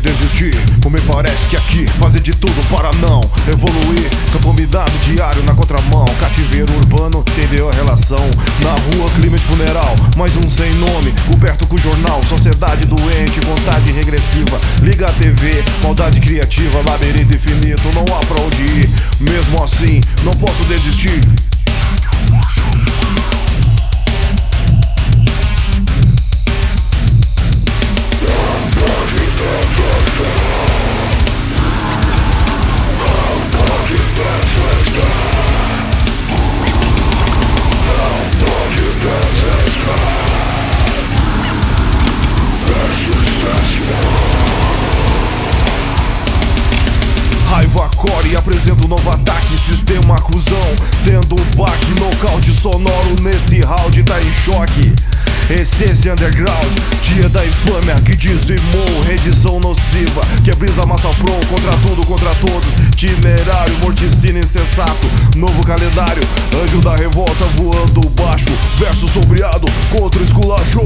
desistir, ou me parece que aqui fazer de tudo para não evoluir. Campo minado diário na contramão, cativeiro urbano, entendeu a relação? Na rua clima de funeral, mais um sem nome, coberto com jornal. Sociedade doente, vontade regressiva, liga a TV, maldade criativa, labirinto infinito, não há pra onde ir. Mesmo assim, não posso desistir. Raiva core e apresento um novo ataque, sistema acusão, tendo um baque, nocaute sonoro nesse round, tá em choque. Essência underground, dia da infâmia que dizimou, redição nociva, que é brisa massa pro, contra tudo, contra todos, itinerário, morticínio insensato, novo calendário, anjo da revolta voando baixo, verso sombreado, contra o esculacho.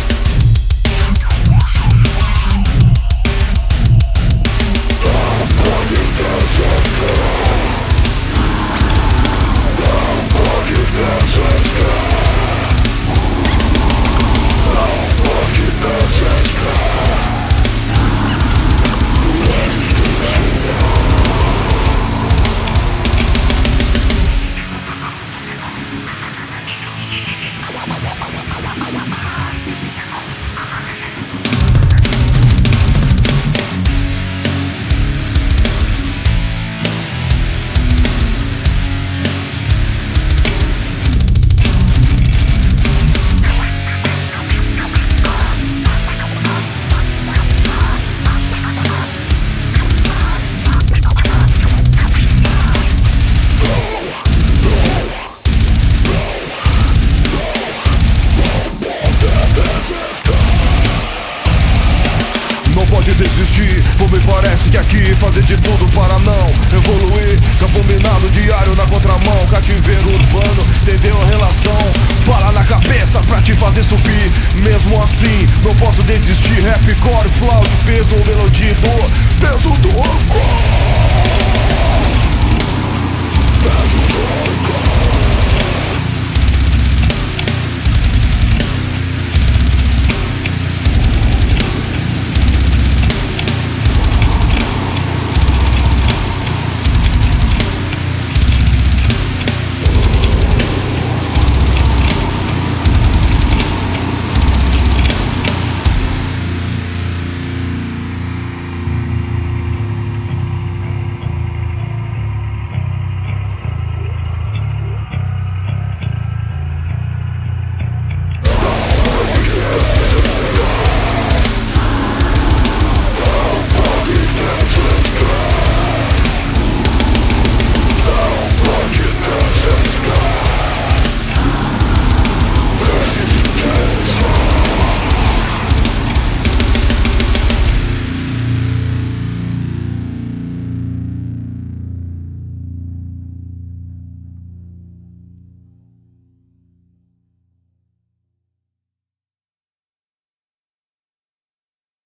Pode desistir, ou me parece que aqui fazer de tudo para não evoluir. Campo minado diário na contramão, cativeiro urbano, entendeu a relação? Bala na cabeça pra te fazer subir. Mesmo assim, não posso desistir. Rap, core, flauta, peso ou melodia,